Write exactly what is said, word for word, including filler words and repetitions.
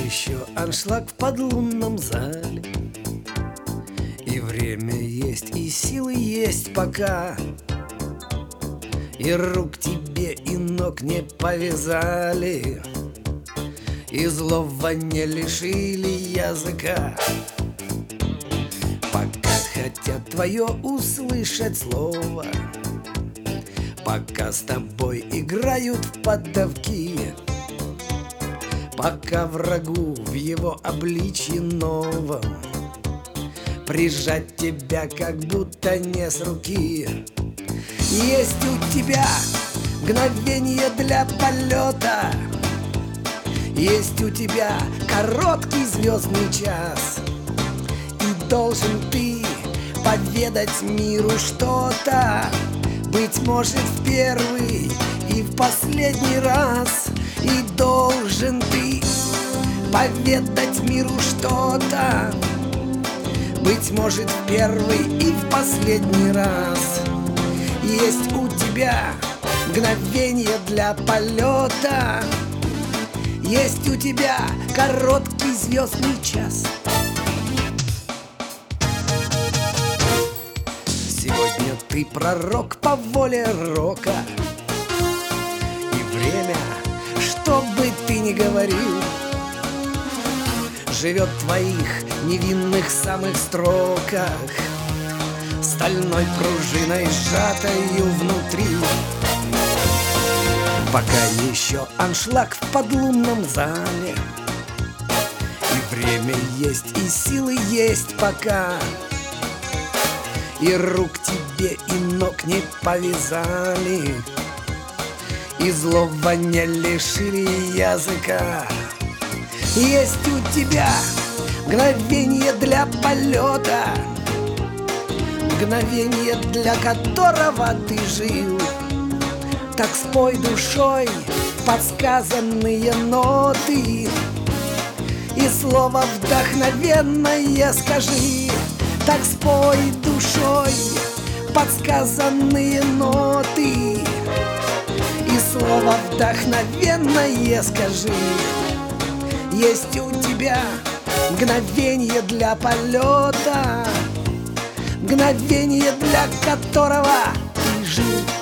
еще аншлаг в подлунном зале, и время есть, и силы есть пока, и рук тебе, и ног не повязали, и злого не лишили языка. Пока хотят твое услышать слово, пока с тобой играют в поддавки, пока врагу в его обличье новом прижать тебя как будто не с руки. Есть у тебя мгновение для полета, есть у тебя короткий звездный час, и должен ты поведать миру что-то, быть может, в первый и в последний раз. И должен ты поведать миру что-то, быть может, в первый и в последний раз. Есть у тебя мгновение для полета, есть у тебя короткий звездный час. Сегодня ты пророк по воле рока, и время, что бы ты ни говорил, живет в твоих невинных самых строках, стальной пружиной сжатою внутри. Пока еще аншлаг в подлунном зале, и время есть, и силы есть пока, и рук тебе, и ног не повязали, и злого не лишили языка. Есть у тебя мгновение для полета, мгновение, для которого ты жил. Так спой душой подсказанные ноты, и слово вдохновенное скажи. Так спой душой подсказанные ноты, и слово вдохновенное скажи. Есть у тебя мгновение для полета, мгновение, для которого ты жил.